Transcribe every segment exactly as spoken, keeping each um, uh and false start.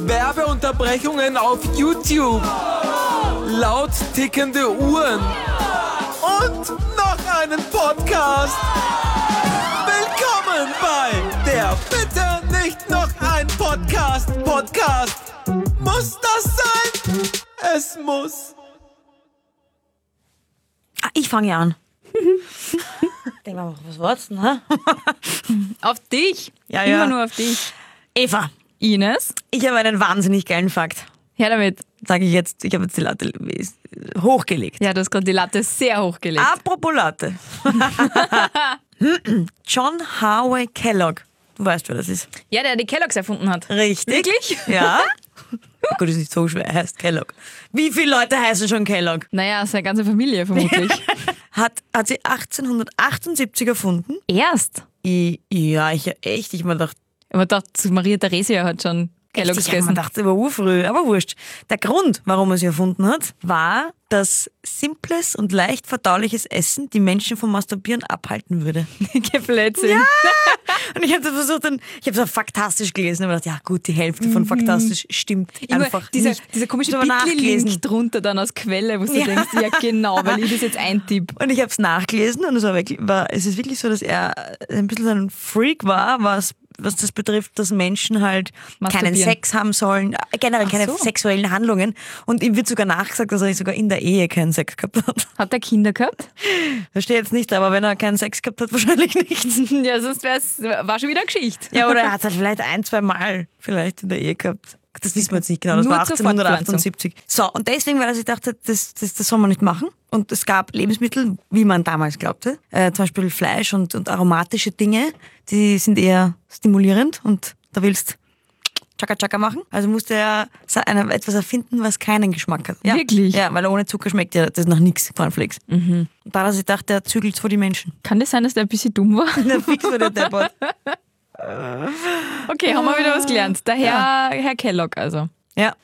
Werbeunterbrechungen auf YouTube. Laut tickende Uhren. Und noch einen Podcast. Willkommen bei der Bitte nicht noch ein Podcast. Podcast. Muss das sein? Es muss. Ah, ich fange ja an. Denk mal, was war's denn? Ha? Auf dich. Ja, Immer ja. nur auf dich. Eva, Ines, ich habe einen wahnsinnig geilen Fakt. her damit. Sage ich jetzt, ich habe jetzt die Latte hochgelegt. Ja, du hast gerade die Latte sehr hochgelegt. Apropos Latte. John Harvey Kellogg. Du weißt, wer das ist. Ja, der die Kellogg's erfunden hat. Richtig. Wirklich? Ja. Oh Gott, ist nicht so schwer. Er heißt Kellogg. Wie viele Leute heißen schon Kellogg? Naja, seine ganze Familie vermutlich. Hat, hat sie achtzehnhundertachtundsiebzig erfunden. Erst. Ich, ja, ich echt. Ich mir dachte, Aber dachte, Maria Theresia hat schon Kellogg's ich habe mir gegessen. gedacht, das war urfrüh, aber wurscht. Der Grund, warum er sie erfunden hat, war, dass simples und leicht verdauliches Essen die Menschen vom Masturbieren abhalten würde. Blödsinn. Ja! Und ich habe das versucht, dann, ich habe so faktastisch gelesen und gedacht, ja gut, die Hälfte von faktastisch stimmt Immer einfach dieser, nicht. dieser komische Ich hab aber nachgelesen. Bitly-Link drunter dann als Quelle, wo du Ja. denkst, ja genau, weil ich das jetzt eintippe. Und ich habe es nachgelesen und es war wirklich, war, es ist wirklich so, dass er ein bisschen so ein Freak war, was, was das betrifft, dass Menschen halt keinen Masturbieren. Sex haben sollen, äh, generell Ach keine so. sexuellen Handlungen. Und ihm wird sogar nachgesagt, dass er sogar in der Ehe keinen Sex gehabt hat. Hat er Kinder gehabt? Verstehe jetzt nicht, aber wenn er keinen Sex gehabt hat, wahrscheinlich nicht. Ja, sonst wär's, war schon wieder eine Geschichte. Ja, oder er hat halt vielleicht ein, zwei Mal vielleicht in der Ehe gehabt. Das wissen wir jetzt nicht genau, das Nur war zur achtzehnhundertachtundsiebzig. So, und deswegen, weil er sich dachte, das, das, das soll man nicht machen. Und es gab Lebensmittel, wie man damals glaubte, äh, zum Beispiel Fleisch und, und aromatische Dinge, die sind eher stimulierend und da willst Chaka Chaka machen. Also musste er sa- eine, etwas erfinden, was keinen Geschmack hat. Ja. Wirklich? Ja, weil ohne Zucker schmeckt ja das nach nichts, Cornflakes. Mhm. Und da hat er sich gedacht, der zügelt vor die Menschen. Kann das sein, dass der ein bisschen dumm war? Der fix war der Deppert. Okay, haben wir wieder was gelernt. Der Herr, Herr Kellogg also. Ja.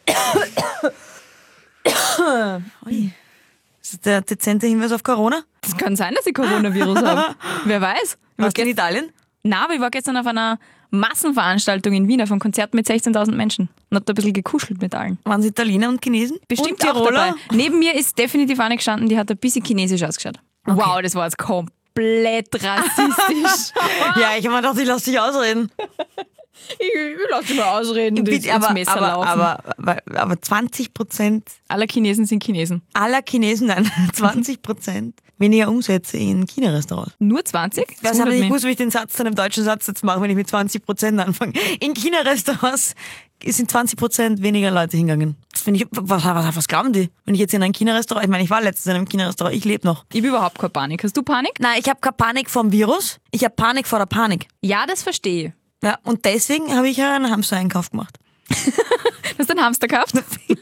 Ui. Das ist der dezente Hinweis auf Corona. Das kann sein, dass ich Coronavirus habe. Wer weiß. Ich war Warst du in gest- Italien? Nein, aber ich war gestern auf einer Massenveranstaltung in Wien, auf einem Konzert mit sechzehntausend Menschen und hab da ein bisschen gekuschelt mit allen. Waren es Italiener und Chinesen? Bestimmt und auch Tiroler? dabei. Neben mir ist definitiv eine gestanden, die hat ein bisschen chinesisch ausgeschaut. Wow, das war jetzt komplett rassistisch. Ja, ich habe mir gedacht, ich lasse dich ausreden. ich, ich lass dich mal ausreden und ins, ins aber, Messer aber, laufen. aber, aber, aber zwanzig Prozent Alle Chinesen sind Chinesen. aller Chinesen, nein, zwanzig Prozent weniger Umsätze in China-Restaurants. Nur zwanzig? Ich weiß Das aber nicht, wundert ich mich. muss, wie ich den Satz zu einem deutschen Satz jetzt mache, wenn ich mit zwanzig Prozent anfange. In China-Restaurants sind zwanzig Prozent weniger Leute hingegangen. Das finde ich, was, was, was glauben die? Wenn ich jetzt in ein China-Restaurant, ich meine, ich war letztens in einem China-Restaurant, ich lebe noch. Ich habe überhaupt keine Panik. Hast du Panik? Nein, ich habe keine Panik vor dem Virus, ich habe Panik vor der Panik. Ja, das verstehe ich. Ja, und deswegen habe ich ja einen Hamster-Einkauf gemacht. Hast du einen Hamster gekauft?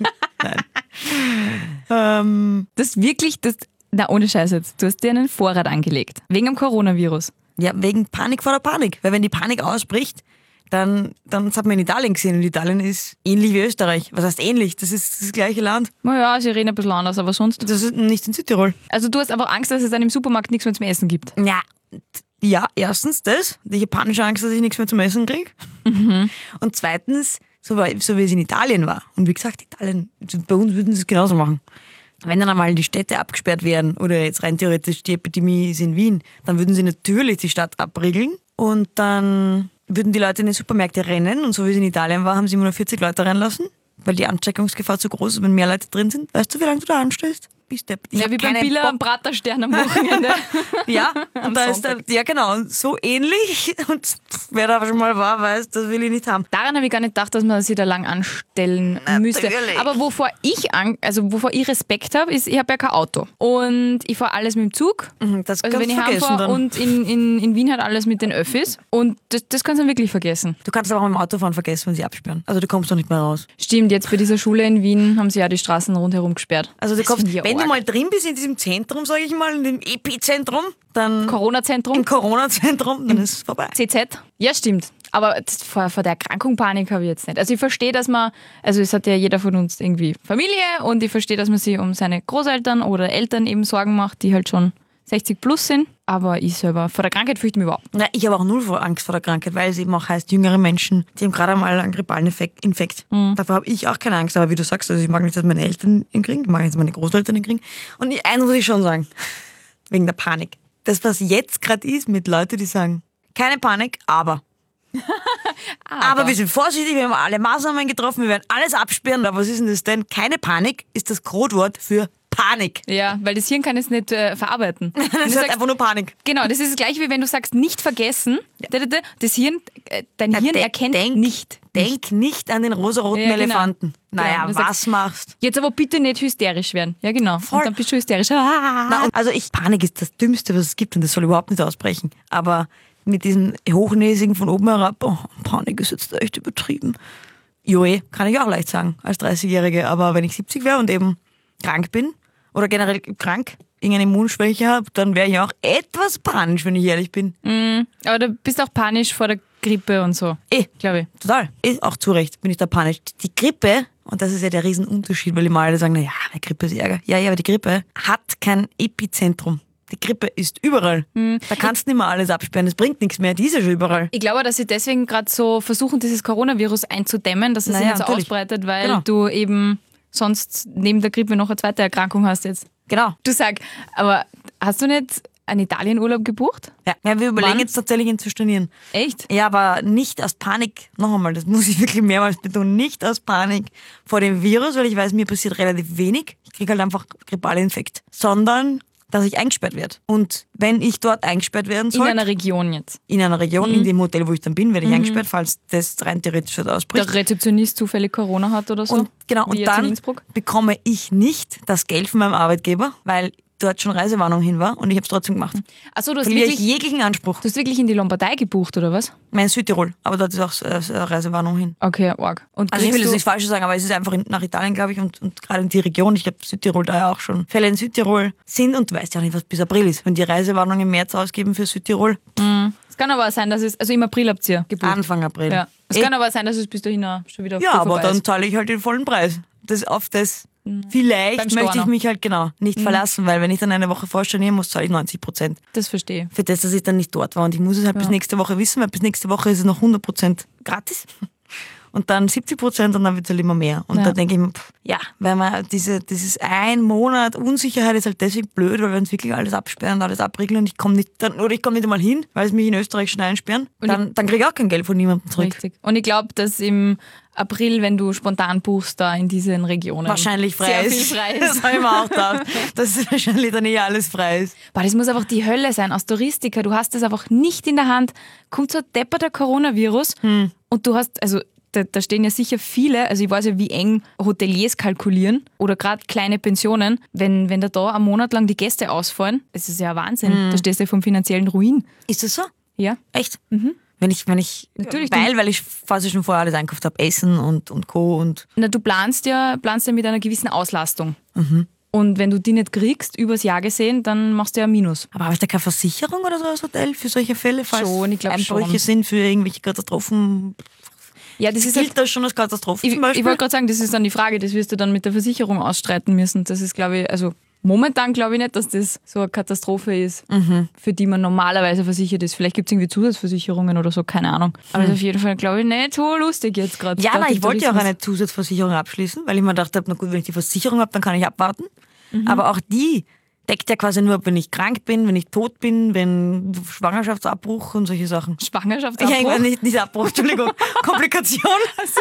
Ähm, Das ist wirklich, das, na ohne Scheiß jetzt, du hast dir einen Vorrat angelegt. Wegen dem Coronavirus. ja, wegen Panik vor der Panik. Weil wenn die Panik ausbricht, dann, dann das hat man in Italien gesehen und Italien ist ähnlich wie Österreich. Was heißt ähnlich? Das ist das gleiche Land. Naja, sie reden ein bisschen anders, aber sonst. Das ist nicht in Südtirol. Also du hast einfach Angst, dass es dann im Supermarkt nichts mehr zum Essen gibt. Ja, ja, erstens das, die japanische Angst, dass ich nichts mehr zum Essen kriege. Und zweitens, so, war- so wie es in Italien war. Und wie gesagt, Italien, bei uns würden sie es genauso machen. Wenn dann einmal die Städte abgesperrt werden oder jetzt rein theoretisch die Epidemie ist in Wien, dann würden sie natürlich die Stadt abriegeln und dann würden die Leute in die Supermärkte rennen und so wie es in Italien war, haben sie immer nur vierzig Leute reinlassen, weil die Ansteckungsgefahr zu groß ist, wenn mehr Leute drin sind. Weißt du, wie lange du da anstehst? Bist depp. Ich Ja, hab wie beim keinen Billa Bock. am Praterstern am Wochenende. Ja, Am und da ist der, Sonntag. ja genau, und so ähnlich. Und wer da schon mal war, weiß, das will ich nicht haben. Daran habe ich gar nicht gedacht, dass man sie da lang anstellen müsste. Natürlich. Aber wovor ich an, also wovor ich Respekt habe, ist, ich habe ja kein Auto. Und ich fahre alles mit dem Zug. Das Also wenn kannst ich du vergessen heimfahre dann. und in, in, in Wien halt alles mit den Öffis. Und das, das kannst du dann wirklich vergessen. Du kannst aber auch im Autofahren vergessen, wenn sie absperren. Also du kommst doch nicht mehr raus. Stimmt, jetzt bei dieser Schule in Wien haben sie ja die Straßen rundherum gesperrt. Also du Das kommst, finde ich wenn du arg. mal drin bist in diesem Zentrum, sage ich mal, in dem Epizentrum, dann Corona-Zentrum, im Corona-Zentrum, dann ist es vorbei. C Z. Ja, stimmt. Aber das, vor, vor der Erkrankung Panik habe ich jetzt nicht. Also ich verstehe, dass man, also es hat ja jeder von uns irgendwie Familie und ich verstehe, dass man sich um seine Großeltern oder Eltern eben Sorgen macht, die halt schon sechzig plus sind, aber ich selber vor der Krankheit fürchte mich überhaupt. Ja, ich habe auch null vor Angst vor der Krankheit, weil es eben auch heißt, jüngere Menschen, die haben gerade einmal einen grippalen Infekt. Infekt. Mhm. Davor habe ich auch keine Angst, aber wie du sagst, also ich mag nicht, dass meine Eltern ihn kriegen, ich mag nicht, dass meine Großeltern ihn kriegen. Und eins muss ich schon sagen, wegen der Panik. Das, was jetzt gerade ist mit Leuten, die sagen, keine Panik, aber... aber. aber wir sind vorsichtig, wir haben alle Maßnahmen getroffen, wir werden alles absperren. Aber was ist denn das denn? Keine Panik ist das Codewort für Panik. Ja, weil das Hirn kann es nicht äh, verarbeiten. Das ist sagst, einfach nur Panik. Genau, das ist das gleiche, wie wenn du sagst, nicht vergessen. Ja. Das Hirn, äh, dein ja, Hirn de- erkennt denk, nicht. Denk nicht an den rosaroten ja, genau. Elefanten. Naja, ja, was sagst, machst jetzt aber bitte nicht hysterisch werden. Ja, genau. Voll. Und dann bist du hysterisch. Ah. Na, also ich, Panik ist das Dümmste, was es gibt und das soll überhaupt nicht ausbrechen. Aber mit diesem Hochnäsigen von oben herab, oh, Panik ist jetzt echt übertrieben. Joe, kann ich auch leicht sagen, als dreißigjährige. Aber wenn ich siebzig wäre und eben krank bin, oder generell krank, irgendeine Immunschwäche habe, dann wäre ich auch etwas panisch, wenn ich ehrlich bin. Mm, aber du bist auch panisch vor der Grippe und so. Eh, glaube ich. Total. Eh, auch zu Recht bin ich da panisch. Die Grippe, und das ist ja der Riesenunterschied, weil immer alle sagen, naja, die Grippe ist Ärger. Ja, ja, aber die Grippe hat kein Epizentrum. Die Grippe ist überall. Mhm. Da kannst du nicht mehr alles absperren, das bringt nichts mehr, die ist ja schon überall. Ich glaube, dass sie deswegen gerade so versuchen, dieses Coronavirus einzudämmen, dass es naja, sich nicht so natürlich. ausbreitet, weil genau. du eben sonst neben der Grippe noch eine zweite Erkrankung hast jetzt. Genau. Du sag, aber hast du nicht einen Italienurlaub gebucht? Ja, ja wir überlegen Wann? jetzt tatsächlich ihn zu stornieren. Echt? Ja, aber nicht aus Panik, noch einmal, das muss ich wirklich mehrmals betonen, nicht aus Panik vor dem Virus, weil ich weiß, mir passiert relativ wenig. Ich kriege halt einfach grippale Infekt. Sondern, dass ich eingesperrt werde. Und wenn ich dort eingesperrt werden soll... In einer Region jetzt? In einer Region, mhm. in dem Hotel, wo ich dann bin, werde ich mhm. eingesperrt, falls das rein theoretisch dort ausbricht. Der Rezeptionist zufällig Corona hat oder so? Und, genau, und dann bekomme ich nicht das Geld von meinem Arbeitgeber, weil dort schon Reisewarnung hin war und ich habe es trotzdem gemacht. Achso, du hast Verliere wirklich ich jeglichen Anspruch. Du hast wirklich in die Lombardei gebucht, oder was? Mein Südtirol, aber dort ist auch äh, Reisewarnung hin. Okay, arg. Und also ich will jetzt nichts Falsches sagen, aber es ist einfach in, nach Italien, glaube ich, und, und gerade in die Region, ich glaube Südtirol da ja auch schon Fälle in Südtirol sind und du weißt ja auch nicht, was bis April ist. Wenn die Reisewarnung im März ausgeben für Südtirol. Mhm. Es kann aber auch sein, dass es, also im April habt ihr gebucht. Anfang April. Ja. Es eh. kann aber sein, dass es bis dahin auch schon wieder Ja, aber dann ist. zahle ich halt den vollen Preis. Das auf das... Vielleicht möchte ich mich halt genau nicht mhm. verlassen, weil wenn ich dann eine Woche vorstornieren muss, zahle ich neunzig Prozent. Das verstehe ich. Für das, dass ich dann nicht dort war. Und ich muss es halt ja. bis nächste Woche wissen, weil bis nächste Woche ist es noch hundert Prozent gratis. Und dann siebzig Prozent und dann wird es halt immer mehr. Und ja. da denke ich mir, pff, ja, weil man diese, dieses ein Monat Unsicherheit ist halt deswegen blöd, weil wir uns wirklich alles absperren und alles abriegeln und ich komme nicht, dann, oder ich komme nicht einmal hin, weil es mich in Österreich schon einsperren. Und dann, dann kriege ich auch kein Geld von niemandem zurück. Richtig. Und ich glaube, dass im April, wenn du spontan buchst, da in diesen Regionen wahrscheinlich frei sehr ist. viel frei ist. Das habe ich mir auch gedacht, dass wahrscheinlich dann eher alles frei ist. Boah, das muss einfach die Hölle sein als Touristiker. Du hast das einfach nicht in der Hand. Kommt so ein depperter Coronavirus hm. und du hast, also da, da stehen ja sicher viele, also ich weiß ja, wie eng Hoteliers kalkulieren oder gerade kleine Pensionen, wenn, wenn da da einen Monat lang die Gäste ausfallen, das ist ja Wahnsinn. Hm. Da stehst du vom finanziellen Ruin. Ist das so? Ja. Echt? Mhm. Wenn ich, wenn ich, Natürlich weil, weil ich quasi schon vorher alles einkauft habe, Essen und, und Co. Und Na, du planst ja, planst ja mit einer gewissen Auslastung. Mhm. Und wenn du die nicht kriegst, übers Jahr gesehen, dann machst du ja Minus. Aber habe ich da keine Versicherung oder so als Hotel für solche Fälle, falls schon, ich Einbrüche schon. sind für irgendwelche Katastrophen? Ja, das, das ist gilt halt, das schon als Katastrophe ich, zum Beispiel? Ich wollte gerade sagen, das ist dann die Frage, das wirst du dann mit der Versicherung ausstreiten müssen. Das ist, glaube ich, also momentan glaube ich nicht, dass das so eine Katastrophe ist, mhm. für die man normalerweise versichert ist. Vielleicht gibt es irgendwie Zusatzversicherungen oder so, keine Ahnung. Aber mhm. ist auf jeden Fall, glaube ich, nicht so lustig jetzt gerade. Ja, nein, ich wollte ja auch eine Zusatzversicherung abschließen, weil ich mir gedacht habe, na gut, wenn ich die Versicherung habe, dann kann ich abwarten. Mhm. Aber auch die deckt ja quasi nur ab, wenn ich krank bin, wenn ich tot bin, wenn Schwangerschaftsabbruch und solche Sachen. Schwangerschaftsabbruch? Ja, nicht, nicht Abbruch, Entschuldigung, Komplikation. Also,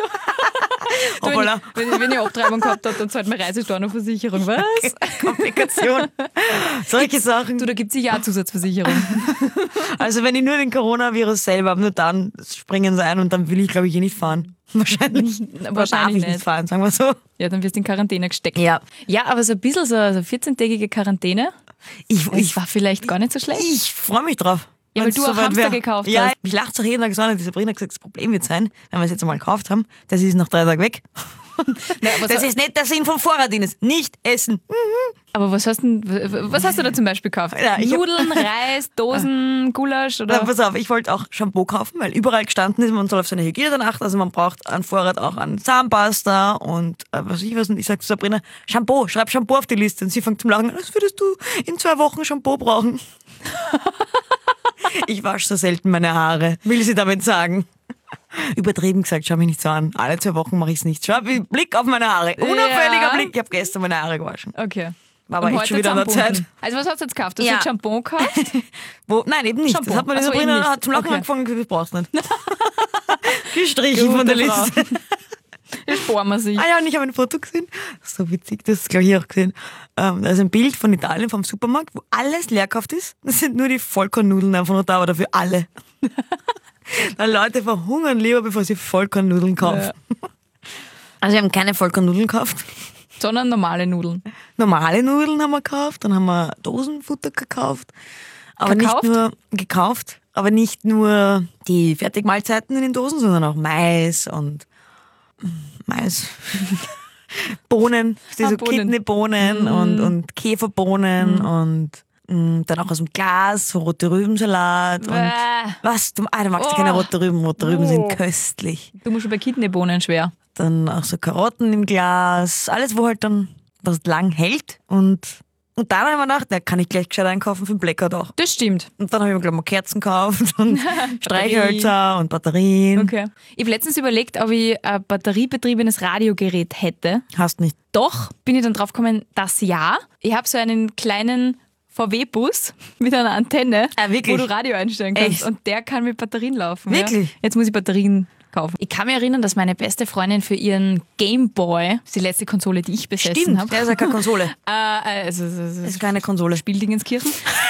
du, wenn, ich, wenn, wenn ich Abtreibung gehabt habe, dann zahlt meine Reisesteuerversicherung. Was? Komplikation. Solche Sachen. Du, da gibt es sicher auch Zusatzversicherung. Also wenn ich nur den Coronavirus selber habe, nur dann springen sie ein und dann will ich, glaube ich, eh nicht fahren. Wahrscheinlich. Wahrscheinlich darf ich nicht. nicht fahren, sagen wir so. Ja, dann wirst du in Quarantäne gesteckt. Ja. Ja, aber so ein bisschen so eine vierzehntägige Quarantäne, ich, das ich, war vielleicht gar nicht so schlecht. Ich freue mich drauf. Ja, weil du auch Hamster wär. gekauft ja, hast. Ich lache doch jeden Tag so an. Die Sabrina hat gesagt, das Problem wird sein, wenn wir es jetzt einmal gekauft haben, das ist nach drei Tagen weg. Nein, was Das ist nicht der Sinn vom Vorrat, Ines. Nicht essen. aber was hast, denn, was hast du da zum Beispiel gekauft? Ja, ich hab- Nudeln, Reis, Dosen, Gulasch Na, oder? pass auf, ich wollte auch Shampoo kaufen, weil überall gestanden ist, man soll auf seine Hygiene dann achten. Also man braucht einen Vorrat auch an Zahnpasta und äh, was weiß ich was. Und ich sage zu Sabrina, Shampoo, schreib Shampoo auf die Liste. Und sie fängt zum Lachen an, als würdest du in zwei Wochen Shampoo brauchen. Ich wasche so selten meine Haare, will sie damit sagen. Übertrieben gesagt, schau mich nicht so an. Alle zwei Wochen mache ich es nicht. Schau, Blick auf meine Haare. Unauffälliger Ja. Blick. Ich habe gestern meine Haare gewaschen. Okay. War aber Und echt heute schon wieder an der Zahnpunkten. Zeit. Also was hast du jetzt gekauft? Du hast Ja. jetzt Shampoo gekauft? Wo? Nein, eben nicht. Shampoo. Das hat man Ach so, Sabrina eben nicht. hat zum Lachen Okay. angefangen, das brauchst du nicht. Gestrichen von der Gute Frau. Liste. Das sparen wir sich. Ah ja, und ich habe ein Foto gesehen. So witzig, das ist glaube ich auch gesehen. Ähm, da ist ein Bild von Italien, vom Supermarkt, wo alles leer gekauft ist. Das sind nur die Vollkornnudeln einfach noch da, aber dafür alle. Weil Leute verhungern lieber, bevor sie Vollkornnudeln kaufen. Also wir haben keine Vollkornnudeln gekauft. Sondern normale Nudeln. Normale Nudeln haben wir gekauft, dann haben wir Dosenfutter gekauft. Aber Gekauft? nicht nur gekauft, aber nicht nur die Fertigmahlzeiten in den Dosen, sondern auch Mais und Mais. Bohnen, diese Ah, Bohnen. Kidneybohnen und, und Käferbohnen und mh, dann auch aus dem Glas, so rote Rübensalat. Und Bäh. was? Du, ah, du magst Oh. keine rote Rüben. Rote Rüben Oh. sind köstlich. Du musst schon bei Kidneybohnen schwer. Dann auch so Karotten im Glas. Alles, wo halt dann was lang hält. Und, und dann habe ich mir gedacht, da kann ich gleich gescheit einkaufen für den Blackout auch. Das stimmt. Und dann habe ich mir gleich mal Kerzen gekauft und Streichhölzer und Batterien. Okay. Ich habe letztens überlegt, ob ich ein batteriebetriebenes Radiogerät hätte. Hast nicht. Doch, bin ich dann drauf gekommen, dass ja. Ich habe so einen kleinen V W-Bus mit einer Antenne, Ah, wirklich? wo du Radio einstellen kannst. Echt? Und der kann mit Batterien laufen. Wirklich? Ja. Jetzt muss ich Batterien kaufen. Ich kann mich erinnern, dass meine beste Freundin für ihren Game Boy, das ist die letzte Konsole, die ich besessen Stimmt, habe, der ist ja keine Konsole. äh, also, also, also Das ist keine Konsole. Spieldingenskirchen,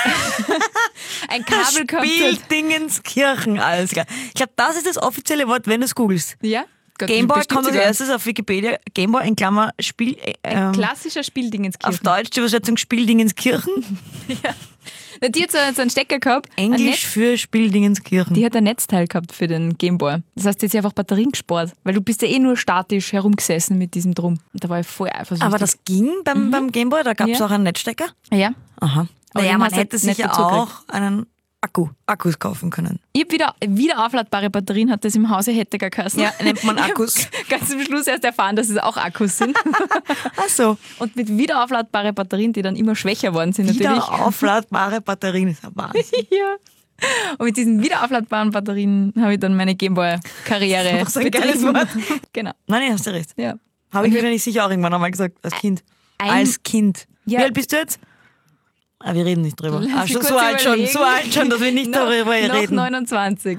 ein Kabel gehabt hat. Spieldingenskirchen, alles klar. Ich glaube, das ist das offizielle Wort, wenn du es googelst. Ja? Gott, Gameboy bestimmt kommt als sogar. erstes auf Wikipedia. Gameboy in Klammer Spiel. Äh, Ein ähm, klassischer Spieldingenskirchen. auf Deutsch die Übersetzung Spieldingenskirchen. Na, die hat so, so einen Stecker gehabt. ein Englisch Netz, für Spieldingenskirchen. die hat ein Netzteil gehabt für den Gameboy. Das heißt, die hat sich einfach Batterien gespart. Weil du bist ja eh nur statisch herumgesessen mit diesem Drum. Und da war ich voll eifersüchtig. Aber das ging beim, beim Gameboy, da gab es Ja. auch einen Netzstecker. Ja. Aha. Aber Naja, den man hast du hätte nicht sicher dazu auch einen Akku, Akkus kaufen können. Ich habe wieder, wieder aufladbare Batterien, hat das im Hause hätte gar geheißen. Ja, nennt man Akkus. Ich hab ganz zum Schluss erst erfahren, dass es auch Akkus sind. Ach so. Und mit wieder aufladbare Batterien, die dann immer schwächer worden sind natürlich. Wieder aufladbare Batterien ist ein Wahnsinn. Ja. Und mit diesen wieder aufladbaren Batterien habe ich dann meine Gameboy-Karriere Das ist ein geiles Wort. Genau. Nein, nee, hast du recht. Ja. Habe ich wahrscheinlich sicher auch irgendwann einmal gesagt, als Kind. Ein- als Kind. Ja. Wie alt bist du jetzt? Ah, wir reden nicht drüber. Lass Ah, mich schon, kurz so alt schon, überlegen. so alt schon, dass wir nicht noch, darüber noch reden. neunundzwanzig.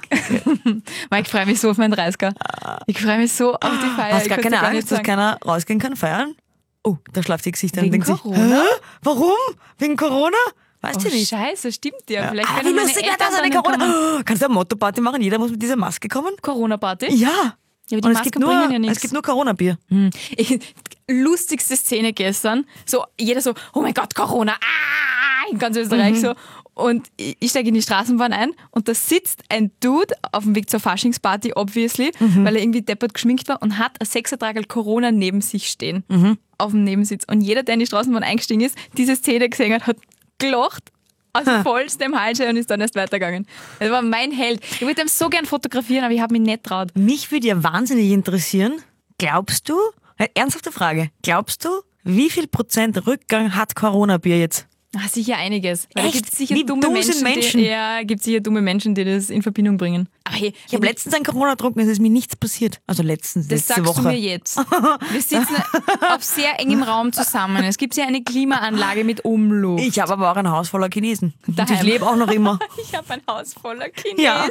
Weil ich freue mich so auf meinen dreißiger. Ich freue mich so auf die Feier. Hast Ich gar kann's keine dir gar Angst, nicht dass sagen. keiner rausgehen kann feiern? Oh, da schlaft die Gesichter und Wegen denkt sich, Corona? hä? Warum? Wegen Corona? Weißt Oh, du nicht? Scheiße, stimmt ja. Vielleicht Ah, wie können meine lustig wäre Eltern das, eine dann Corona. kommen. Oh, kannst du eine Motto-Party machen? Jeder muss mit dieser Maske kommen? Corona-Party? Ja. Ja, aber die Und es Masken gibt, nur, bringen ja es nichts. gibt nur Corona-Bier. Ich, lustigste Szene gestern. So, jeder so, oh mein Gott, Corona, ah, in ganz Österreich Mhm. so. Und ich, ich steige in die Straßenbahn ein und da sitzt ein Dude auf dem Weg zur Faschingsparty, obviously, Mhm. weil er irgendwie deppert geschminkt war und hat ein Sechsertragel Corona neben sich stehen. Mhm. Auf dem Nebensitz. Und jeder, der in die Straßenbahn eingestiegen ist, diese Szene gesehen hat, hat gelacht. Aus vollstem Halse und ist dann erst weitergegangen. Das war mein Held. Ich wollte ihn so gern fotografieren, aber ich habe mich nicht traut. Mich würde ja wahnsinnig interessieren, glaubst du, eine ernsthafte Frage, glaubst du, wie viel Prozent Rückgang hat Corona-Bier jetzt? Ah, sicher einiges. Weil da Echt? gibt sicher Wie dumme dumm Menschen, sind Menschen? Die, ja, gibt sicher dumme Menschen, die das in Verbindung bringen. Aber hey, Ich habe letztens ein Corona getrunken, es ist mir nichts passiert. Also letztens, das letzte sagst Woche. du mir jetzt. Wir sitzen auf sehr engem Raum zusammen. Es gibt hier eine Klimaanlage mit Umluft. Ich habe aber auch ein Haus voller Chinesen. Und Daheim. ich lebe auch noch immer. Ich habe ein Haus voller Chinesen. Ja.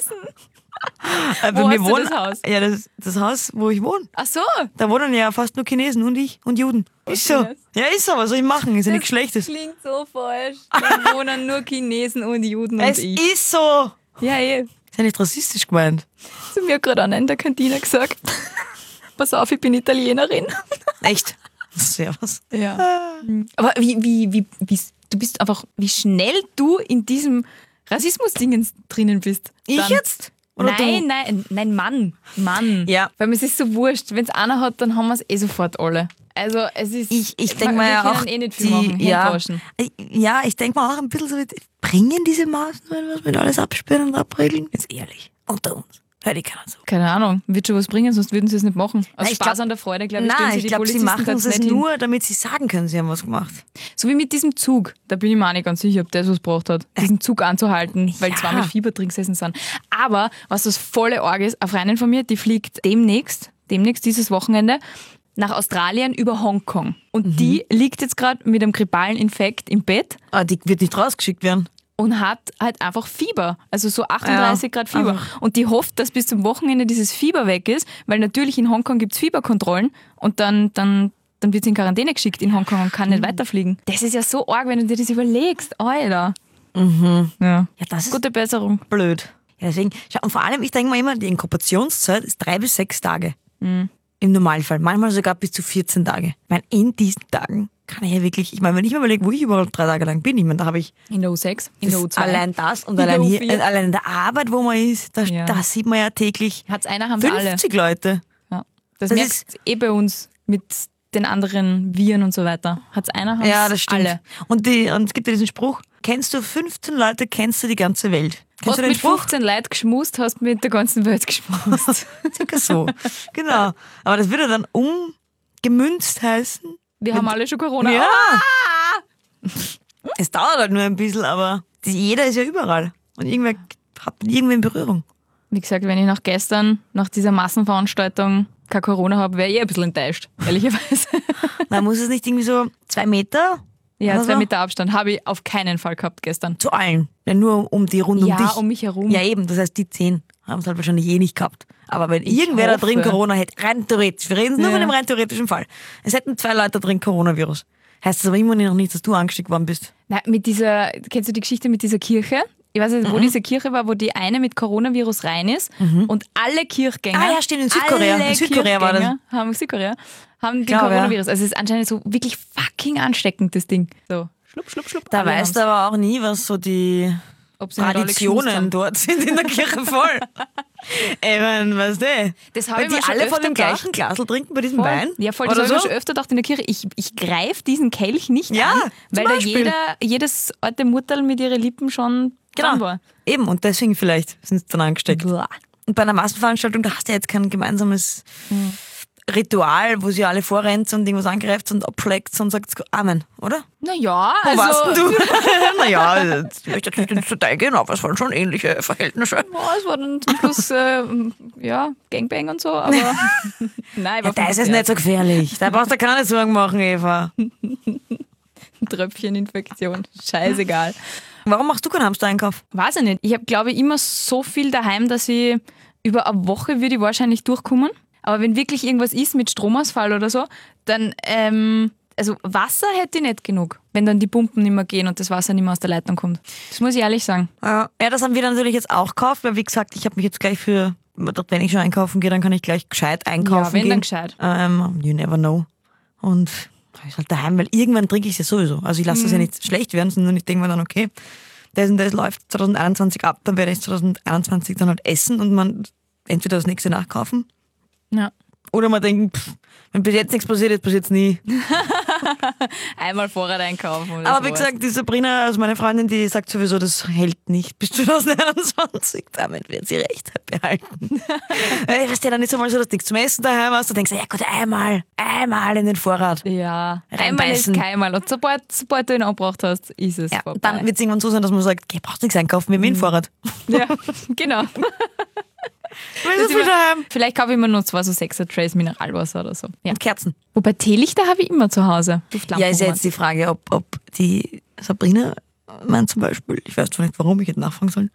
Äh, bei Wo mir hast du wohnen- das Haus? Ja, das, das Haus, wo ich wohne. Ach so. Da wohnen ja fast nur Chinesen und ich und Juden. Ist so. Okay. Ja, ist so. Was soll ich machen? Ist ja nichts Schlechtes. Klingt so falsch. Da wohnen nur Chinesen und Juden Es und ich. ist so. Ja, eh. Ist ja nicht rassistisch gemeint. Zu mir hat gerade einer in der Kantine gesagt. Pass auf, ich bin Italienerin. Echt? Servus. Ja. Aber wie, wie, wie, wie, du bist einfach, wie schnell du in diesem Rassismus-Dingens drinnen bist. Ich Dann- jetzt? Oder nein, du? nein, nein, Mann. Mann. Ja. Weil es ist so wurscht. Wenn es einer hat, dann haben wir es eh sofort alle. Also es ist... Ich, ich denke wir mal ja können auch, eh nicht viel die, machen. ja, Handwaschen. ja, ich denke mal auch ein bisschen so, bringen diese Maßnahmen was mit alles absperren und abregeln? Jetzt ehrlich, unter uns. Hört ich keiner so. Keine Ahnung, wird schon was bringen, sonst würden sie es nicht machen. Aus Nein, ich Spaß glaub- an der Freude, glaube ich, stellen Nein, sie ich die glaube, sie Polizisten machen ganz es nett hin. nur, damit sie sagen können, sie haben was gemacht. So wie mit diesem Zug. Da bin ich mir auch nicht ganz sicher, ob der was gebraucht hat, diesen Zug anzuhalten, weil Ja. zwei mit Fieber drin gesessen sind. Aber was das volle Org ist, eine Freundin von mir, die fliegt demnächst, demnächst dieses Wochenende, nach Australien über Hongkong. Und Mhm. die liegt jetzt gerade mit einem grippalen Infekt im Bett Aber die wird nicht rausgeschickt werden. und hat halt einfach Fieber. Also so achtunddreißig Ja, Grad Fieber. Und die hofft, dass bis zum Wochenende dieses Fieber weg ist, weil natürlich in Hongkong gibt es Fieberkontrollen und dann, dann, dann wird sie in Quarantäne geschickt in Hongkong und kann nicht Mhm. weiterfliegen. Das ist ja so arg, wenn du dir das überlegst. Alter. Ja. Ja, das ist Gute Besserung. blöd. Ja, deswegen, schau, und vor allem, ich denke mal immer, die Inkubationszeit ist drei bis sechs Tage. Mhm. Im Normalfall. Manchmal sogar bis zu vierzehn Tage. Ich meine, in diesen Tagen kann ich ja wirklich, ich meine, wenn ich mir überlege, wo ich überhaupt drei Tage lang bin, ich meine, da habe ich In der U sechs, in der U zwei. allein das und In der allein U hier, vier. äh, allein in der Arbeit, wo man ist, da, Ja. da sieht man ja täglich Hat's einer, haben wir alle. fünfzig Leute. Ja. Das, Das merkst du eh bei uns mit den anderen Viren und so weiter. Hat's einer, haben's Ja, das stimmt. alle. Und, die, und es gibt ja diesen Spruch, kennst du fünfzehn Leute, kennst du die ganze Welt. Kennst Hast du den mit Spruch? fünfzehn Leuten geschmust, hast mit der ganzen Welt geschmust. Circa so. Genau. Aber das würde dann umgemünzt heißen. Wir haben alle schon Corona. Ja. Ah! Es dauert halt nur ein bisschen, aber die, jeder ist ja überall. Und irgendwer hat mit irgendwem Berührung. Wie gesagt, wenn ich nach gestern, nach dieser Massenveranstaltung kein Corona habe, wäre ich eh ein bisschen enttäuscht, ehrlicherweise. Man muss es nicht irgendwie so zwei Meter Ja, Oder zwei so? Meter Abstand habe ich auf keinen Fall gehabt gestern. zu allen. Ja, nur um die rund um Ja, dich. um mich herum. Ja, eben. Das heißt, die zehn haben es halt wahrscheinlich eh nicht gehabt. Aber wenn irgendwer da hoffe. drin Corona hätte, rein theoretisch, wir reden nur Ja. von dem rein theoretischen Fall. Es hätten zwei Leute da drin Coronavirus. Heißt das aber immer noch nicht, dass du angesteckt worden bist. Nein, mit dieser, kennst du die Geschichte mit dieser Kirche? Ich weiß nicht, wo Mhm. diese Kirche war, wo die eine mit Coronavirus rein ist und alle Kirchgänger. Ah ja, stimmt, in Südkorea. Alle In Südkorea war das. Kirchgänger Haben, Südkorea haben den Glaube, ja. Coronavirus. Also es ist anscheinend so wirklich fucking ansteckend, das Ding. So, schlupp, schlupp, schlupp. Da alle weißt du haben's. aber auch nie, was so die Ob sie nicht alle geschmust Traditionen haben. dort sind in der Kirche voll. Ich mein, weißt du? Das habe Weil ich mir die schon alle von öfter dem gleichen Glasl trinken bei diesem Voll. Wein? Ja, voll, das Oder habe ich so? mir schon öfter gedacht in der Kirche. Ich, ich greife diesen Kelch nicht Ja, an, zum weil da Beispiel. jeder, jedes alte Mutterl mit ihren Lippen schon dran Genau. war. Eben, und deswegen vielleicht sind sie dann angesteckt. Boah. Und bei einer Massenveranstaltung, da hast du ja jetzt kein gemeinsames Ritual, wo sie alle vorrennt und irgendwas angreift und abschlägt und sagt Amen, oder? Naja, Wo also... warst denn du? naja, ich möchte jetzt nicht ins Detail gehen, aber es waren schon ähnliche Verhältnisse. Ja, es war dann zum Schluss, äh, ja, Gangbang und so, aber nein, Ja, war da ist es nicht so gefährlich. Da brauchst du keine Sorgen machen, Eva. Tröpfcheninfektion, scheißegal. Warum machst du keinen Hamster-Einkauf? Weiß ich nicht. Ich habe, glaube ich, immer so viel daheim, dass ich über eine Woche würde ich wahrscheinlich durchkommen. Aber wenn wirklich irgendwas ist mit Stromausfall oder so, dann, ähm, also Wasser hätte ich nicht genug, wenn dann die Pumpen nicht mehr gehen und das Wasser nicht mehr aus der Leitung kommt. Das muss ich ehrlich sagen. Ja, das haben wir natürlich jetzt auch gekauft, weil wie gesagt, ich habe mich jetzt gleich für, wenn ich schon einkaufen gehe, dann kann ich gleich gescheit einkaufen Ja, wenn gehen. dann gescheit. Ähm, you never know. Und ist halt daheim, weil irgendwann trinke ich es ja sowieso. Also ich lasse das ja nicht schlecht werden, sondern ich denke mir dann, okay, das und das läuft zwanzig einundzwanzig ab, dann werde ich zwanzig einundzwanzig dann halt essen und man entweder das nächste nachkaufen Ja. oder man denkt, pff, wenn bis jetzt nichts passiert ist, passiert es nie. Einmal Vorrat einkaufen. Oder Aber wie sowas. gesagt, die Sabrina, also meine Freundin, die sagt sowieso, das hält nicht bis zwanzig einundzwanzig. Damit wird sie recht behalten. Äh, Weißt du, dann ist es mal so, dass du nichts zum Essen daheim hast. Du denkst, ja gut, einmal, einmal in den Vorrat. Ja, einmal Reinbeißen. ist keinmal. Und sobald, sobald du ihn angebracht hast, ist es Ja, vorbei. dann wird es irgendwann so sein, dass man sagt, okay, brauchst nichts einkaufen, wir haben eh einen Vorrat. ja, genau. Wir sind so viel daheim. Vielleicht kaufe ich mir noch zwei so sechser Trays Mineralwasser oder so. Ja. Und Kerzen. Wobei Teelichter habe ich immer zu Hause. Duftlampen Ja, ist ja jetzt die Frage, ob, ob die Sabrina, mein zum Beispiel, ich weiß zwar nicht warum, ich hätte nachfragen sollen.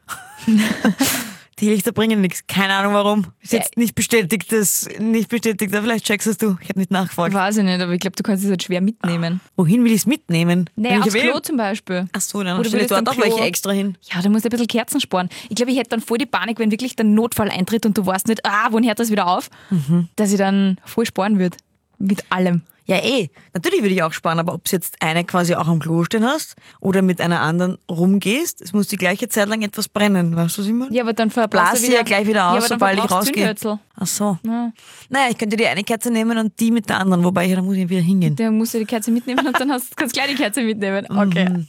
Die Lichter bringen nichts, keine Ahnung warum. Ist jetzt nicht bestätigt, das, nicht bestätigt, aber vielleicht checkst es du. Ich habe nicht nachgefragt. Weiß ich nicht, aber ich glaube, du kannst es halt schwer mitnehmen. Wohin will ich es mitnehmen? Naja, Wenn ich aufs will- Klo zum Beispiel. Ach so, dann Oder stelle ich würdest dort am auch welche Klo- extra hin. Ja, du musst ein bisschen Kerzen sparen. Ich glaube, ich hätte dann voll die Panik, wenn wirklich der Notfall eintritt und du weißt nicht, ah, wann hört das wieder auf, dass ich dann voll sparen würde. Mit allem. Ja, eh. Natürlich würde ich auch sparen, aber ob du jetzt eine quasi auch am Klo stehen hast oder mit einer anderen rumgehst, es muss die gleiche Zeit lang etwas brennen. Weißt du, was ich meine? Ja, aber dann Blase verbrauchst du sie ja gleich wieder aus, ja, aber dann sobald ich verbrauchst du rausgehe. Zündhölzl. Ach so. Ja. Naja, ich könnte die eine Kerze nehmen und die mit der anderen, wobei ich, da muss ich wieder hingehen. Dann musst du die Kerze mitnehmen und dann hast, kannst du gleich die Kerze mitnehmen. Okay. Mhm.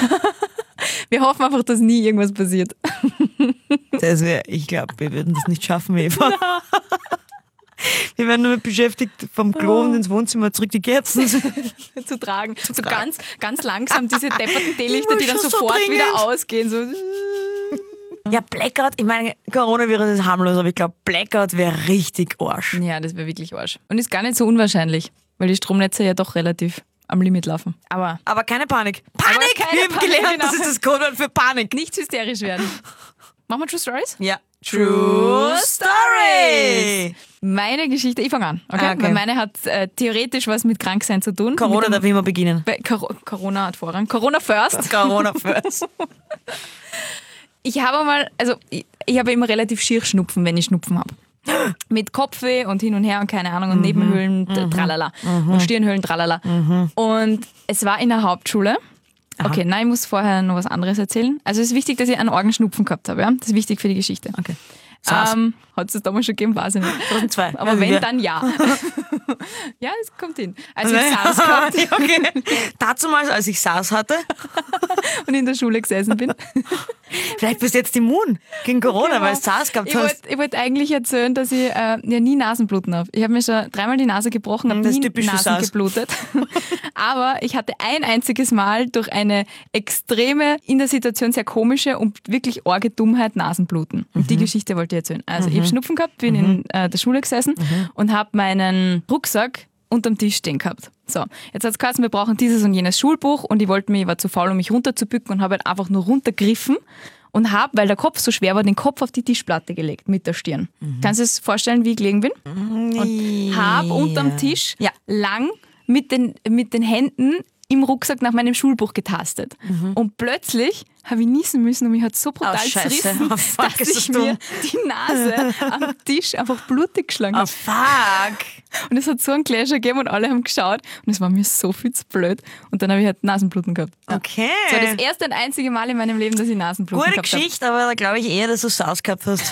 Wir hoffen einfach, dass nie irgendwas passiert. Das wär, ich glaube, wir würden das nicht schaffen, Eva. Wir werden nur mit beschäftigt, vom Klo und ins Wohnzimmer zurück die Kerzen zu zu tragen. So tragen. ganz, ganz langsam diese depperten Teelichter, Immer die dann schon so sofort dringend. wieder ausgehen. So. Ja, Blackout, ich meine, Coronavirus ist harmlos, aber ich glaube, Blackout wäre richtig Arsch. Ja, das wäre wirklich Arsch. Und ist gar nicht so unwahrscheinlich, weil die Stromnetze ja doch relativ am Limit laufen. Aber Aber keine Panik. Panik! keine Wir haben Panik, gelernt, genau. das ist das Codewort für Panik. nicht hysterisch werden. Machen wir True Stories? Ja. True Story! Meine Geschichte, ich fange an. Okay? Ah, okay. Weil meine hat äh, theoretisch was mit Kranksein zu tun. Corona Mit dem- darf immer beginnen. Bei Cor- Corona hat Vorrang. Corona first. Corona first. Ich habe mal, also ich, ich habe immer relativ schier Schnupfen, wenn ich Schnupfen habe. Mit Kopfweh und hin und her und keine Ahnung und Nebenhöhlen, t- tralala. Und Stirnhöhlen, tralala. Und es war in der Hauptschule. Okay, nein, ich muss vorher noch was anderes erzählen. Also es ist wichtig, dass ich einen Orgenschnupfen gehabt habe. Ja? Das ist wichtig für die Geschichte. Okay. SARS. Ähm, hat es das damals schon gegeben? Weiß ich nicht. zweitausendzwei. Aber Also wenn, wir- dann ja. Ja, es kommt hin. Also ich SARS gehabt Ja, okay. Dazu mal, als ich SARS hatte, und in der Schule gesessen bin. vielleicht bist du jetzt immun gegen Corona, weil du SARS gehabt Ich hast. wollte ich wollt eigentlich erzählen, dass ich äh, ja nie Nasenbluten habe. Ich habe mir schon dreimal die Nase gebrochen, habe Das ist nie typisch für Nasen SARS. geblutet. Aber ich hatte ein einziges Mal durch eine extreme, in der Situation sehr komische und wirklich arge Dummheit Nasenbluten. Und die Geschichte wollte ich erzählen. Also ich habe Schnupfen gehabt, bin in äh, der Schule gesessen und habe meinen Rucksack unterm Tisch stehen gehabt. So, jetzt hat es geheißen, wir brauchen dieses und jenes Schulbuch und ich wollte mir, ich war zu faul, um mich runterzubücken und habe halt einfach nur runtergriffen und habe, weil der Kopf so schwer war, den Kopf auf die Tischplatte gelegt mit der Stirn. Kannst du dir das vorstellen, wie ich gelegen bin? Und habe unterm Tisch Ja. lang mit den, mit den Händen im Rucksack nach meinem Schulbuch getastet. Und plötzlich habe ich niesen müssen und mich hat so brutal Oh, Scheiße. zerrissen, Oh, fuck, dass ist das ich mir dumm. die Nase am Tisch einfach blutig geschlagen Oh, habe. fuck. Und es hat so einen Clasher gegeben und alle haben geschaut und es war mir so viel zu blöd. Und dann habe ich halt Nasenbluten gehabt. Ja. Okay. Das war das erste und einzige Mal in meinem Leben, dass ich Nasenbluten Gute gehabt habe. Geschichte, aber da glaube ich eher, dass du SARS gehabt hast.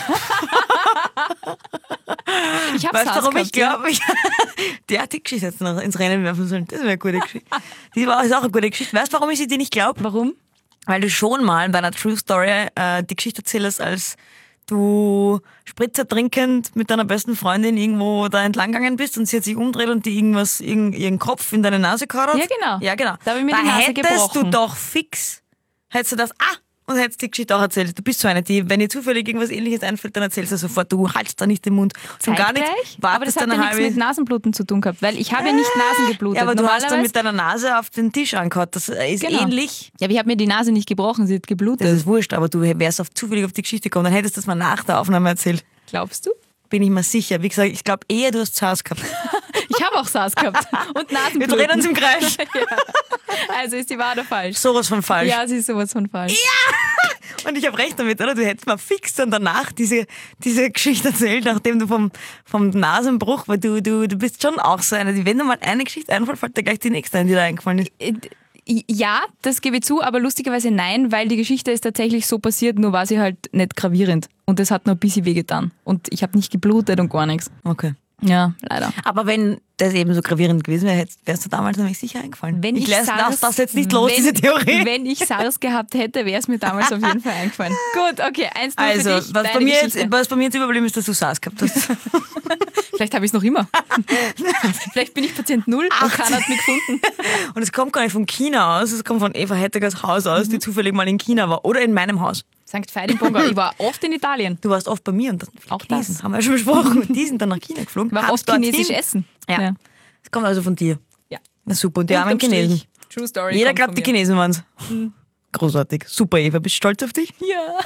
Ich habe Weißt du, SARS warum ich gehabt, glaube, ich die hat die Geschichte jetzt noch ins Rennen werfen sollen. Das wäre eine gute Geschichte. Die war ist auch eine gute Geschichte. Weißt du, warum ich sie dir nicht glaube? ja. Warum? Weil du schon mal bei einer True Story äh, die Geschichte erzählst, als du Spritzer trinkend mit deiner besten Freundin irgendwo da entlang gegangen bist und sie hat sich umdreht und die irgendwas, irgend, ihren Kopf in deine Nase gehauen hat. Ja, genau. Ja, genau. Da habe ich mir da die Nase hättest gebrochen. du doch fix, hättest du das, ah, und hättest die Geschichte auch erzählt. Du bist so eine, die, wenn dir zufällig irgendwas Ähnliches einfällt, dann erzählst du sofort, du haltst da nicht den Mund. Schon gar nicht, Zeitgleich? Aber das wartest hat dann ja eine nichts halbe... mit Nasenbluten zu tun gehabt, weil ich habe ja nicht Nasen geblutet. Ja, aber du hast dann Normalerweise- mit deiner Nase auf den Tisch angehauen. Das ist Genau. ähnlich. Ja, aber ich habe mir die Nase nicht gebrochen, sie hat geblutet. Das ist wurscht, aber du wärst auf zufällig auf die Geschichte gekommen, dann hättest du das mal nach der Aufnahme erzählt. Glaubst du? Bin ich mir sicher. Wie gesagt, ich glaube eher, du hast SARS gehabt. Ich habe auch SARS gehabt und Wir Nasenbluten. drehen uns im Kreis. Ja. Also ist die wahr oder falsch? Sowas von falsch. Ja, sie ist sowas von falsch. Und ich habe recht damit, oder? Du hättest mal fix dann danach diese, diese Geschichte erzählt, nachdem du vom, vom Nasenbruch, weil du, du, du bist schon auch so eine, die, wenn dir mal eine Geschichte einfällt, fällt dir gleich die nächste ein, die dir eingefallen ist. Äh, Ja, das gebe ich zu, aber lustigerweise nein, weil die Geschichte ist tatsächlich so passiert, nur war sie halt nicht gravierend. Und es hat nur ein bisschen wehgetan. Und ich habe nicht geblutet und gar nichts. Okay. Ja, leider. Aber wenn das eben so gravierend gewesen wäre, hättest- wärst du damals nämlich sicher eingefallen. Wenn ich, ich lass, SARS, lass das jetzt nicht los, wenn, diese Theorie. Wenn ich SARS gehabt hätte, wäre es mir damals auf jeden Fall eingefallen. Gut, okay, eins nur Also, für dich, was deine bei, mir Geschichte. jetzt, was bei mir jetzt überblieben ist, dass du SARS gehabt hast. Vielleicht habe ich es noch immer. Vielleicht bin ich Patient Null und keiner hat mich gefunden. Und es kommt gar nicht von China aus, es kommt von Eva Hettegers Haus aus, die zufällig mal in China war. Oder in meinem Haus. Sankt Veit im Bonga. Ich war oft in Italien. Du warst oft bei mir und dann Auch Chinesen, das. haben wir ja schon besprochen. Und die sind dann nach China geflogen. Ich war haben oft dorthin- chinesisch essen. Ja. Es kommt also von dir. Ja. Na super, und die armen Unterm Strich, Chinesen. True Story. Jeder kommt glaubt, von die mir. Chinesen waren's. Großartig. Super, Eva, bist du stolz auf dich? Ja.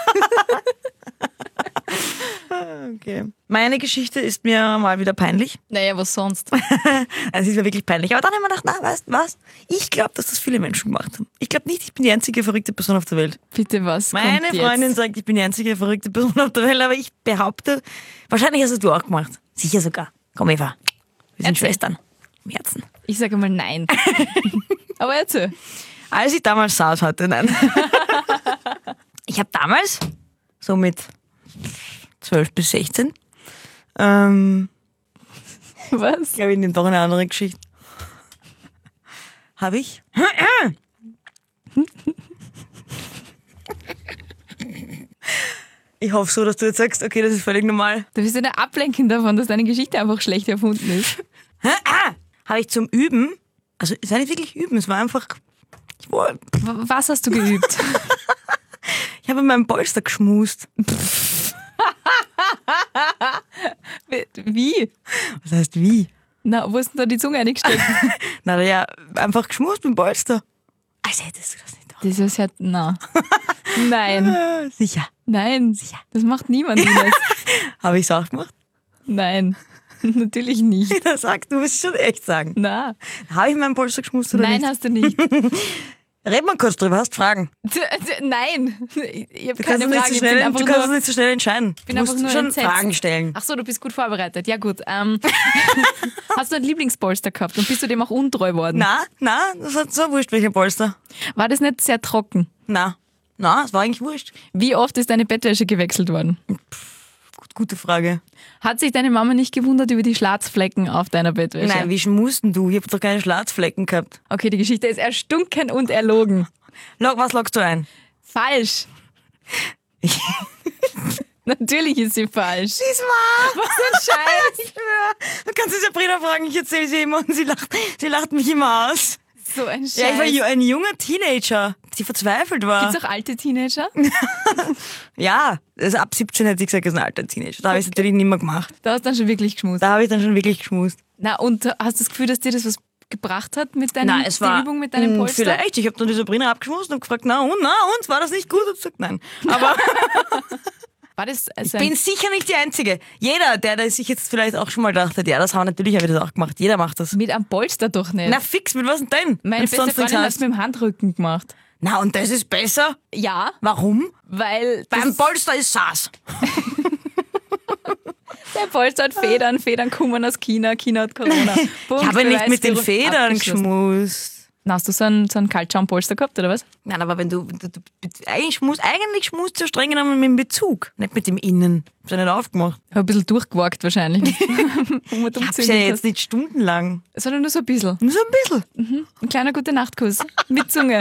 Okay. Meine Geschichte ist mir mal wieder peinlich. Naja, was sonst? Also es ist mir wirklich peinlich. Aber dann haben wir gedacht, na, weißt du was? Ich glaube, dass das viele Menschen gemacht haben. Ich glaube nicht, ich bin die einzige verrückte Person auf der Welt. Bitte was? Meine kommt Freundin jetzt? sagt, ich bin die einzige verrückte Person auf der Welt, aber ich behaupte, wahrscheinlich hast es du auch gemacht. Sicher sogar. Komm, Eva. Wir sind Erzähl. Schwestern. Schmerzen. Ich sage mal nein. Aber erzähl. Als ich damals SARS hatte, nein. Ich habe damals, so mit zwölf bis sechzehn, ähm, Was? ich glaube, ich nehme doch eine andere Geschichte. Habe ich? Ich hoffe so, dass du jetzt sagst, okay, das ist völlig normal. Du bist eine Ablenkung davon, dass deine Geschichte einfach schlecht erfunden ist. Habe ich zum Üben, also es war nicht wirklich Üben, es war einfach, ich, wollte, W- Was hast du geübt? ich habe in meinem Polster geschmust. Wie? Was heißt wie? Na, wo ist denn da die Zunge eingesteckt? Na ja, einfach geschmust mit dem Polster. Als hättest du das nicht doch. Das ist ja sehr... Na. Nein. Äh, Sicher. Nein. Sicher. Das macht niemand, Ines. Habe ich es auch gemacht? Nein. Natürlich nicht. Da sagst du, musst schon echt sagen. Na. Habe ich meinen Polster geschmust oder Nein, nicht? hast du nicht. Red mal kurz drüber, hast Fragen. D- d- Nein. Ich habe Du kannst, keine es nicht, Fragen. so Ich schnell, bin einfach du kannst es nur... nicht so schnell entscheiden. bin Du einfach musst nur schon entsetzt. Fragen stellen. Ach so, du bist gut vorbereitet. Ja gut. Ähm, hast du einen Lieblingspolster gehabt und bist du dem auch untreu worden? Na, na, das hat so wurscht, welcher Polster. War das nicht sehr trocken? Na, na, es war eigentlich wurscht. Wie oft ist deine Bettwäsche gewechselt worden? Gut, gute Frage. Hat sich deine Mama nicht gewundert über die Schlatzflecken auf deiner Bettwäsche? Nein, wie schmusten du? Ich hab doch keine Schlatzflecken gehabt. Okay, die Geschichte ist erstunken und erlogen. Log, was loggst du ein? Falsch. Natürlich ist sie falsch. Sie ist wahr. Was ein Scheiß. Ich schwör. Du kannst es Sabrina fragen, ich erzähle sie immer und sie lacht, sie lacht mich immer aus. So ein Scheiß. Ja, ich war ju- ein junger Teenager, die verzweifelt war. Gibt's auch alte Teenager? Ja, also ab siebzehn hätte ich gesagt, das ist ein alter Teenager. Da habe ich es natürlich nicht mehr gemacht. Da hast du dann schon wirklich geschmust. Da habe ich dann schon wirklich geschmust. Na, und hast du das Gefühl, dass dir das was gebracht hat mit deinem, Nein, es die war Übung mit deinem mh, Polster? Vielleicht. Ich habe dann die Sabrina abgeschmust und gefragt, na und, na und, war das nicht gut? Und gesagt, nein. Aber War das ich also bin ein, sicher nicht die Einzige. Jeder, der, der sich jetzt vielleicht auch schon mal gedacht hat, ja, das haben wir natürlich, habe ich das auch gemacht. Jeder macht das. mit einem Polster doch nicht? Na fix, mit was denn denn? Meine Wenn's beste sonst nichts Freundin hat hast. es mit dem Handrücken gemacht. Na, und das ist besser? Ja, Warum? weil Beim das, Polster ist SARS. der Polster hat Federn, Federn kommen aus China, China hat Corona. Punkt, Ich habe nicht Beweis, mit den Führung Federn abgeschlossen. geschmust. Na, hast du so einen, so einen Kaltschaum-Polster gehabt, oder was? Nein, aber wenn du, du, du eigentlich schmust, eigentlich schmust du streng genommen mit dem Bezug, nicht mit dem Innen. Hab's ja nicht aufgemacht. Ich habe ein bisschen durchgewagt wahrscheinlich. um Ich hab's ja jetzt nicht stundenlang. Sondern nur so ein bisschen. Nur so ein bisschen. Ein kleiner gute Nachtkuss. Mit Zunge.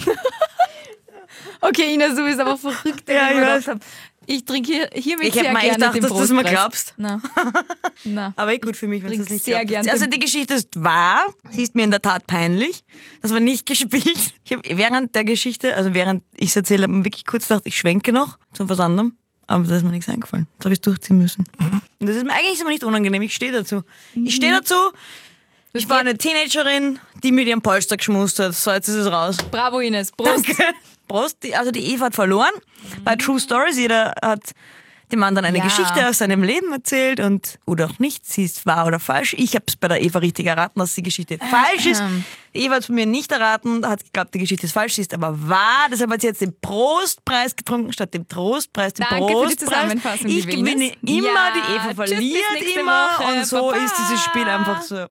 Okay, Ines, du bist aber verrückt. Ja, wie ich mir weiß. gedacht hab. Ich trinke hier, hiermit Ich hätte sehr mir echt gerne gedacht, den dass du das mal Brotpreis. glaubst. Na. Na. Aber eh gut für mich, wenn du Trink das nicht sehr glaubst. gern Also den- die Geschichte ist wahr. Sie ist mir in der Tat peinlich. Das war nicht gespielt. Ich habe während der Geschichte, also während ich es erzähle, habe ich mir wirklich kurz gedacht, ich schwenke noch zu was anderem. Aber da ist mir nichts eingefallen. Das habe ich durchziehen müssen. Und das ist mir eigentlich immer nicht unangenehm. Ich stehe dazu. Ich stehe dazu. Ich war eine Teenagerin, die mit ihrem Polster geschmust hat. So, jetzt ist es raus. Bravo, Ines. Prost. Danke. Prost. Die- Also die Eva hat verloren. Bei True Stories, jeder hat dem anderen eine Ja. Geschichte aus seinem Leben erzählt und oder auch nicht, sie ist wahr oder falsch. Ich habe es bei der Eva richtig erraten, dass die Geschichte falsch ist. Die Eva hat es von mir nicht erraten, hat geglaubt, die Geschichte ist falsch, sie ist aber wahr. Deshalb hat sie jetzt den Prostpreis getrunken statt dem Trostpreis. Den Danke für die Prostpreis. Zusammenfassung, Ich liebe Ines. gewinne immer, Ja, die Eva tschüss, bis verliert nächste immer Woche. und so Baba. ist dieses Spiel einfach so.